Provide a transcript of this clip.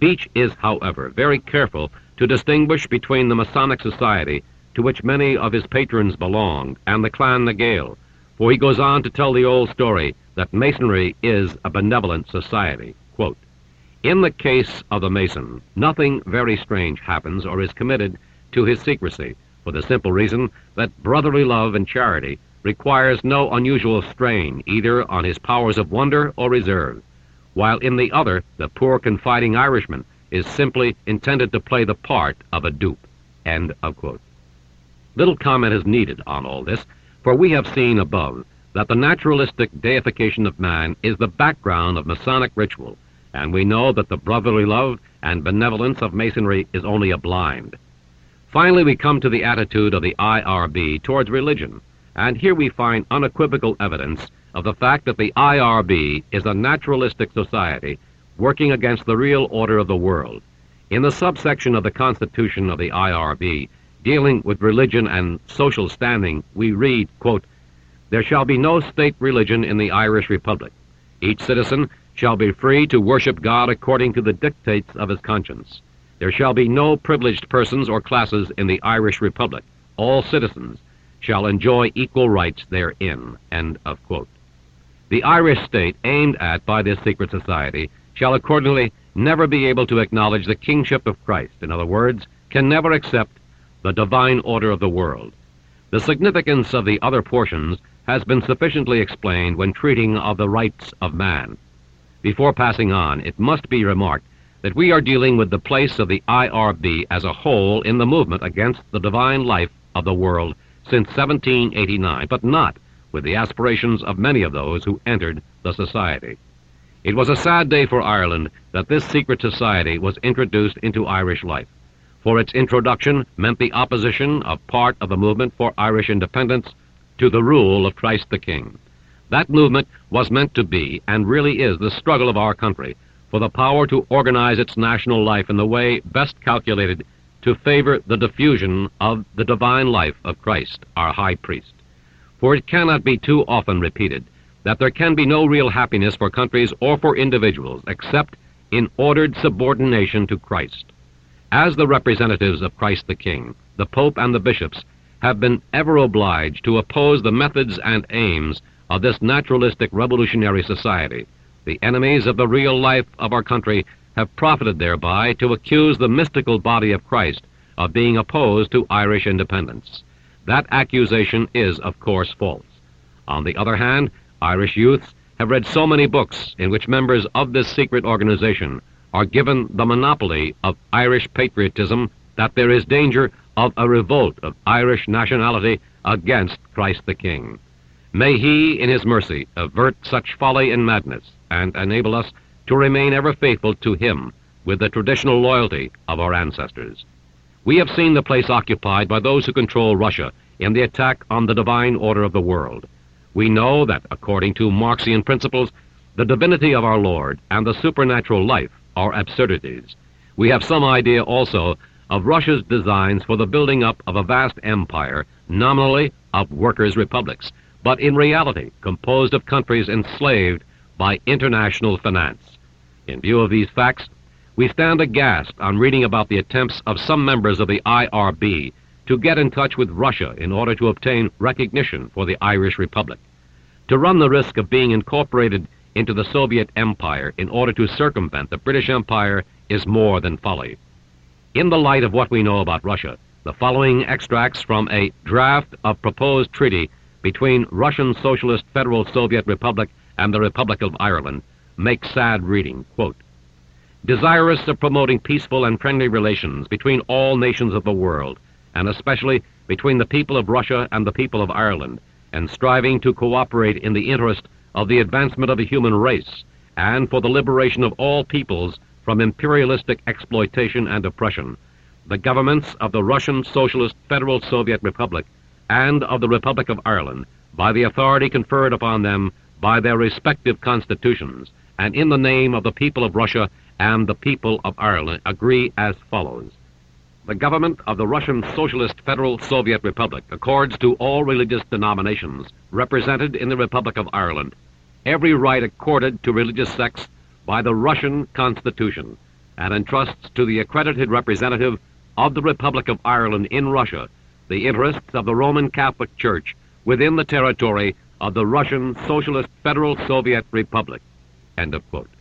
Each is, however, very careful to distinguish between the Masonic Society, to which many of his patrons belonged, and the Clan na Gael, for he goes on to tell the old story that Masonry is a benevolent society. Quote, "In the case of the Mason, nothing very strange happens or is committed to his secrecy, for the simple reason that brotherly love and charity requires no unusual strain either on his powers of wonder or reserve, while in the other, the poor confiding Irishman is simply intended to play the part of a dupe." End of quote. Little comment is needed on all this, for we have seen above that the naturalistic deification of man is the background of Masonic ritual, and we know that the brotherly love and benevolence of Masonry is only a blind. Finally, we come to the attitude of the IRB towards religion, and here we find unequivocal evidence of the fact that the IRB is a naturalistic society working against the real order of the world. In the subsection of the Constitution of the IRB, dealing with religion and social standing, we read, quote, "There shall be no state religion in the Irish Republic. Each citizen shall be free to worship God according to the dictates of his conscience. There shall be no privileged persons or classes in the Irish Republic. All citizens shall enjoy equal rights therein." End of quote. The Irish state aimed at by this secret society shall accordingly never be able to acknowledge the kingship of Christ. In other words, can never accept the divine order of the world. The significance of the other portions has been sufficiently explained when treating of the rights of man. Before passing on, it must be remarked that we are dealing with the place of the IRB as a whole in the movement against the divine life of the world since 1789, but not with the aspirations of many of those who entered the society. It was a sad day for Ireland that this secret society was introduced into Irish life, for its introduction meant the opposition of part of the movement for Irish independence to the rule of Christ the King. That movement was meant to be, and really is, the struggle of our country for the power to organize its national life in the way best calculated to favor the diffusion of the divine life of Christ, our high priest. For it cannot be too often repeated that there can be no real happiness for countries or for individuals except in ordered subordination to Christ. As the representatives of Christ the King, the Pope and the bishops have been ever obliged to oppose the methods and aims of this naturalistic revolutionary society, the enemies of the real life of our country have profited thereby to accuse the mystical body of Christ of being opposed to Irish independence. That accusation is, of course, false. On the other hand, Irish youths have read so many books in which members of this secret organization are given the monopoly of Irish patriotism that there is danger of a revolt of Irish nationality against Christ the King. May he, in his mercy, avert such folly and madness, and enable us to remain ever faithful to him with the traditional loyalty of our ancestors. We have seen the place occupied by those who control Russia in the attack on the divine order of the world. We know that, according to Marxian principles, the divinity of our Lord and the supernatural life are absurdities. We have some idea also of Russia's designs for the building up of a vast empire, nominally of workers' republics, but in reality composed of countries enslaved by international finance. In view of these facts, we stand aghast on reading about the attempts of some members of the IRB to get in touch with Russia in order to obtain recognition for the Irish Republic. To run the risk of being incorporated into the Soviet Empire in order to circumvent the British Empire is more than folly. In the light of what we know about Russia, the following extracts from a draft of proposed treaty between Russian Socialist Federal Soviet Republic and the Republic of Ireland make sad reading. Quote, "Desirous of promoting peaceful and friendly relations between all nations of the world, and especially between the people of Russia and the people of Ireland, and striving to cooperate in the interest of the advancement of the human race, and for the liberation of all peoples from imperialistic exploitation and oppression, the governments of the Russian Socialist Federal Soviet Republic and of the Republic of Ireland, by the authority conferred upon them by their respective constitutions, and in the name of the people of Russia and the people of Ireland, agree as follows. The government of the Russian Socialist Federal Soviet Republic accords to all religious denominations represented in the Republic of Ireland every right accorded to religious sects by the Russian Constitution, and entrusts to the accredited representative of the Republic of Ireland in Russia the interests of the Roman Catholic Church within the territory of the Russian Socialist Federal Soviet Republic." End of quote.